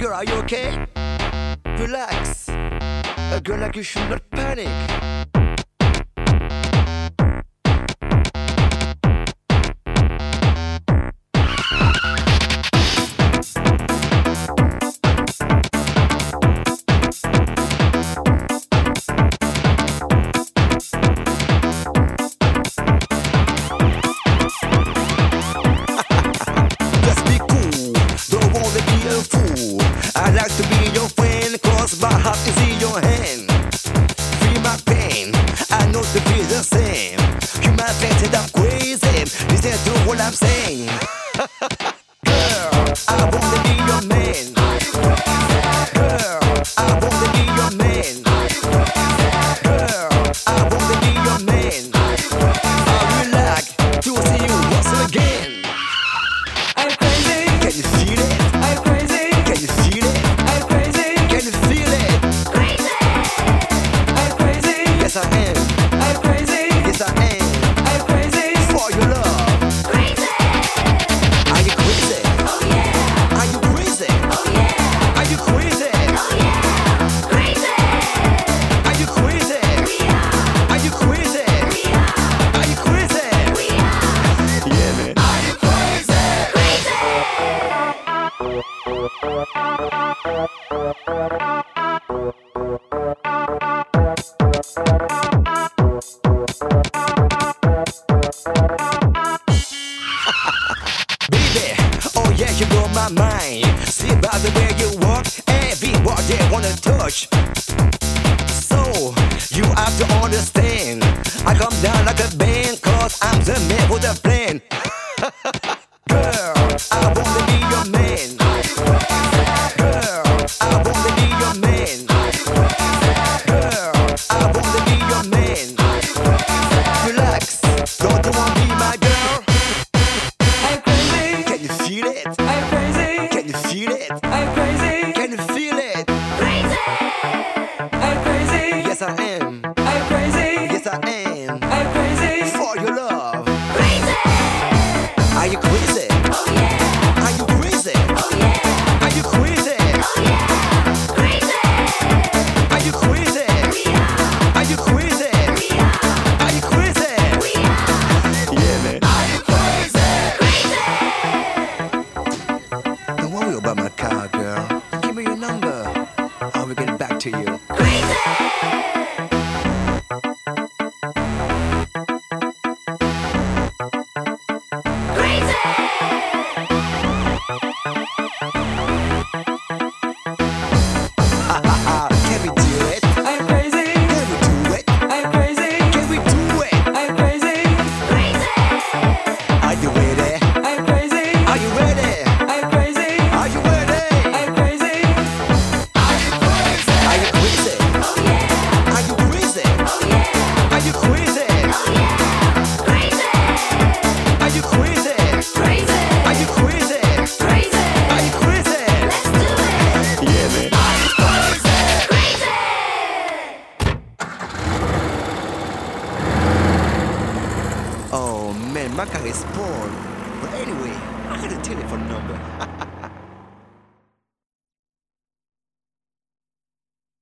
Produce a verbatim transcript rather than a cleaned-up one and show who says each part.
Speaker 1: Girl, are you okay? Relax. A girl like you should not panic.
Speaker 2: I'd like to be your friend, cause my heart is in your hand. Free my pain, I know to feel the same. You might think that I'm crazy, listen to what I'm saying. Girl, I wanna be your man. Girl, I wanna be your man. Girl, I wanna be your man. I would like to see you once again.
Speaker 3: I'm crazy.
Speaker 2: Can you feel it?
Speaker 3: I'm crazy.
Speaker 2: Can you feel it?
Speaker 3: I'm crazy.
Speaker 2: Can you feel it?
Speaker 3: Crazy. I'm crazy.
Speaker 2: Yes, I am.
Speaker 3: I'm crazy.
Speaker 2: Yes, I am.
Speaker 3: I'm crazy.
Speaker 2: For your love.
Speaker 3: Crazy.
Speaker 2: Are you crazy?
Speaker 3: Oh yeah.
Speaker 2: Are you crazy?
Speaker 3: Oh yeah.
Speaker 2: Are you crazy?
Speaker 3: Oh yeah. Crazy.
Speaker 2: Are you crazy?
Speaker 3: We are.
Speaker 2: Are you crazy?
Speaker 3: We are.
Speaker 2: Are you crazy?
Speaker 3: We are.
Speaker 2: Yeah, man.
Speaker 3: Are you crazy? Crazy.
Speaker 2: Baby, oh yeah, you blow my mind. See by the way you walk, everybody wanna touch. So, you have to understand, I come down like a band, cause I'm the man with a plan. Girl, I wanna be your man. Girl, I wanna be your man. Girl, I wanna be your man. Relax, don't you wanna be my girl?
Speaker 3: I'm crazy.
Speaker 2: Can you feel it?
Speaker 3: I'm crazy.
Speaker 2: Can you feel it?
Speaker 3: I'm crazy.
Speaker 2: Can you feel it?
Speaker 3: Crazy. I'm crazy.
Speaker 2: Yes, I am.
Speaker 3: I'm crazy.
Speaker 2: Yes, I am.
Speaker 3: I'm crazy.
Speaker 2: For your love.
Speaker 3: Crazy.
Speaker 2: Are you crazy?
Speaker 3: Oh yeah.
Speaker 2: Are you crazy?
Speaker 3: Oh yeah.
Speaker 2: Are you crazy?
Speaker 3: Oh yeah. Crazy.
Speaker 2: Are you crazy?
Speaker 3: We are.
Speaker 2: Are you crazy?
Speaker 3: We are.
Speaker 2: Are you crazy?
Speaker 3: We are.
Speaker 2: Yeah, man.
Speaker 3: Are you crazy? Crazy.
Speaker 2: Don't worry about my car, girl. Give me your number. I will get back to you.
Speaker 3: Crazy.
Speaker 2: Can we do it?
Speaker 3: I'm crazy.
Speaker 2: Can we do it?
Speaker 3: I'm crazy.
Speaker 2: Can we do it?
Speaker 3: I'm crazy. Crazy.
Speaker 2: Are you ready?
Speaker 3: I'm crazy.
Speaker 2: Are you ready?
Speaker 3: I'm crazy.
Speaker 2: Are you ready?
Speaker 3: I'm crazy. Are you crazy?
Speaker 2: Are you crazy?
Speaker 3: Oh yeah.
Speaker 2: Are you crazy?
Speaker 3: Oh yeah.
Speaker 2: Are you crazy?
Speaker 3: Oh yeah. Crazy.
Speaker 2: Are you crazy?
Speaker 3: Crazy.
Speaker 2: Are you crazy?
Speaker 3: Crazy.
Speaker 2: Are you crazy?
Speaker 3: Let's do it.
Speaker 2: Yeah, man.
Speaker 3: Are you crazy? Crazy.
Speaker 2: Oh man, my car is spoiled. But anyway, I got a telephone number.